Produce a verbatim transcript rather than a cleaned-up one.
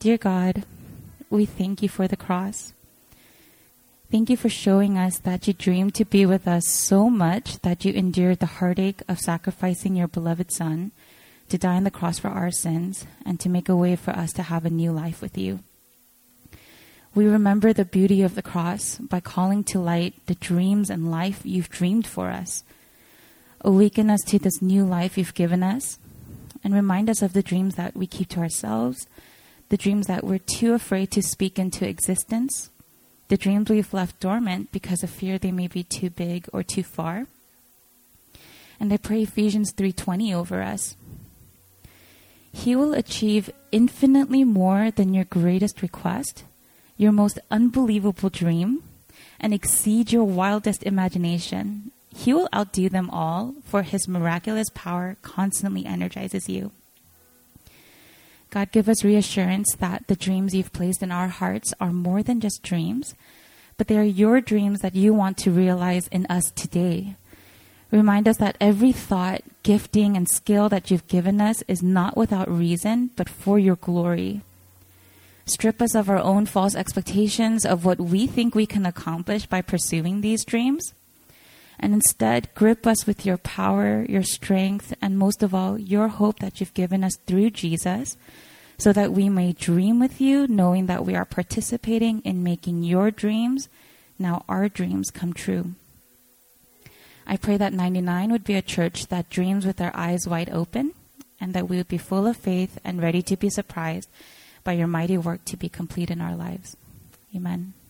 Dear God, we thank you for the cross. Thank you for showing us that you dreamed to be with us so much that you endured the heartache of sacrificing your beloved Son to die on the cross for our sins and to make a way for us to have a new life with you. We remember the beauty of the cross by calling to light the dreams and life you've dreamed for us. Awaken us to this new life you've given us, and remind us of the dreams that we keep to ourselves, the dreams that we're too afraid to speak into existence, the dreams we've left dormant because of fear they may be too big or too far. And I pray Ephesians three twenty over us. He will achieve infinitely more than your greatest request, your most unbelievable dream, and exceed your wildest imagination. He will outdo them all, for his miraculous power constantly energizes you. God, give us reassurance that the dreams you've placed in our hearts are more than just dreams, but they are your dreams that you want to realize in us today. Remind us that every thought, gifting, and skill that you've given us is not without reason, but for your glory. Strip us of our own false expectations of what we think we can accomplish by pursuing these dreams, and instead grip us with your power, your strength, and most of all, your hope that you've given us through Jesus, so that we may dream with you, knowing that we are participating in making your dreams, now our dreams, come true. I pray that ninety-nine would be a church that dreams with their eyes wide open, and that we would be full of faith and ready to be surprised by your mighty work to be complete in our lives. Amen.